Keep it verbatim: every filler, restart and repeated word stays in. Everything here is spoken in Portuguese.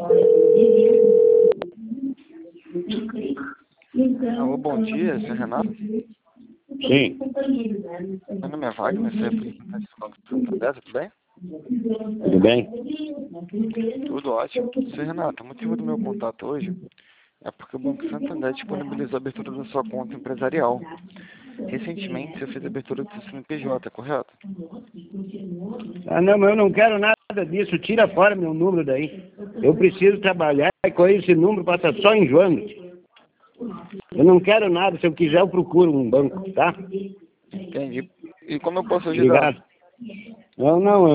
Alô, bom dia, senhor Renato. Sim. Meu nome é Wagner, sou representante do Banco Santander, tudo bem? Tudo bem? Tudo ótimo. Senhor Renato, o motivo do meu contato hoje é porque o Banco Santander disponibilizou a abertura da sua conta empresarial. Recentemente, você fez a abertura do seu C N P J, correto? Ah, não, mas eu não quero nada disso. Tira fora meu número daí. Eu preciso trabalhar e com esse número passa só enjoando. Eu não quero nada. Se eu quiser, eu procuro um banco, tá? Entendi. E como eu posso ajudar? Obrigado. Não, não,